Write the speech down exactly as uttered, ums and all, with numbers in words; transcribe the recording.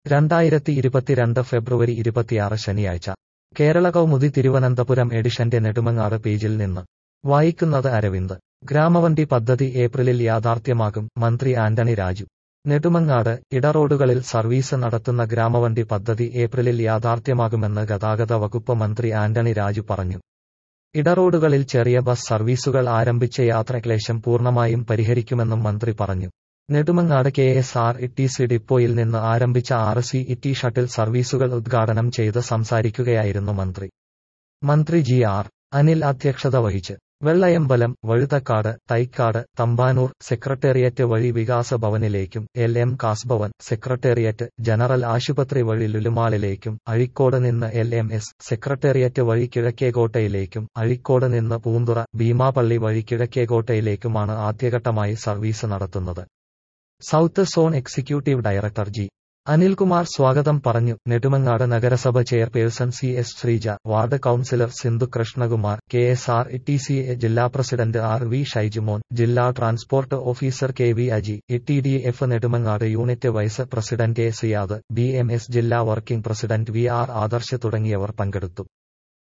രണ്ടായിരത്തി ഇരുപത്തിരണ്ട് ഫെബ്രുവരി ഇരുപത്തിയാറ് ശനിയാഴ്ച കേരള കൗമുദി തിരുവനന്തപുരം എഡിഷന്റെ നെടുമങ്ങാട് പേജിൽ നിന്ന് വായിക്കുന്നത് അരവിന്ദ്. ഗ്രാമവണ്ടി പദ്ധതി ഏപ്രിലിൽ യാഥാർത്ഥ്യമാകും, മന്ത്രി ആന്റണി രാജു. നെടുമങ്ങാട്, ഇടറോഡുകളിൽ സർവീസ് നടത്തുന്ന ഗ്രാമവണ്ടി പദ്ധതി ഏപ്രിലിൽ യാഥാർത്ഥ്യമാകുമെന്ന് ഗതാഗത വകുപ്പ് മന്ത്രി ആന്റണി രാജു പറഞ്ഞു. ഇടറോഡുകളിൽ ചെറിയ ബസ് സർവീസുകൾ ആരംഭിച്ച യാത്രാക്ലേശം പൂർണ്ണമായും പരിഹരിക്കുമെന്നും മന്ത്രി പറഞ്ഞു. Nedumangad K S R T C ഡിപ്പോയിൽ നിന്ന് ആരംഭിച്ച ആറ് സി ടി ഷട്ടിൽ സർവീസുകൾ ഉദ്ഘാടനം ചെയ്ത് സംസാരിക്കുകയായിരുന്നു മന്ത്രി. മന്ത്രി ജി ആർ അനിൽ അധ്യക്ഷത വഹിച്ച്. വെള്ളയമ്പലം, വഴുതക്കാട്, തൈക്കാട്, തമ്പാനൂർ സെക്രട്ടേറിയറ്റ് വഴി വികാസ ഭവനിലേക്കും എൽ എം കാസ്ഭവൻ സെക്രട്ടേറിയറ്റ് ജനറൽ ആശുപത്രി വഴി ലുലുമാളിലേക്കും അഴീക്കോട് നിന്ന് എൽ എം എസ് സെക്രട്ടേറിയറ്റ് വഴി കിഴക്കേകോട്ടയിലേക്കും അഴീക്കോട് നിന്ന് പൂന്തുറ ഭീമാപള്ളി വഴി കിഴക്കേകോട്ടയിലേക്കുമാണ് ആദ്യഘട്ടമായി സർവീസ് നടത്തുന്നത്. South zone executive director G Anilkumar സ്വാഗതം പറഞ്ഞു. നെടുമങ്ങാട് നഗരസഭ chairperson C S Sreeja, ward councillor Sindhu Krishnakumar, K S R T C A ജില്ലാ പ്രസിഡന്റ് ആർ വി ഷൈജുമോൻ, ജില്ലാ transport officer K V Aji, T D F Nedumangad unit vice president A Siyad, B M S ജില്ലാ working president V R Adarsh തുടങ്ങിയവർ പങ്കെടുത്തു.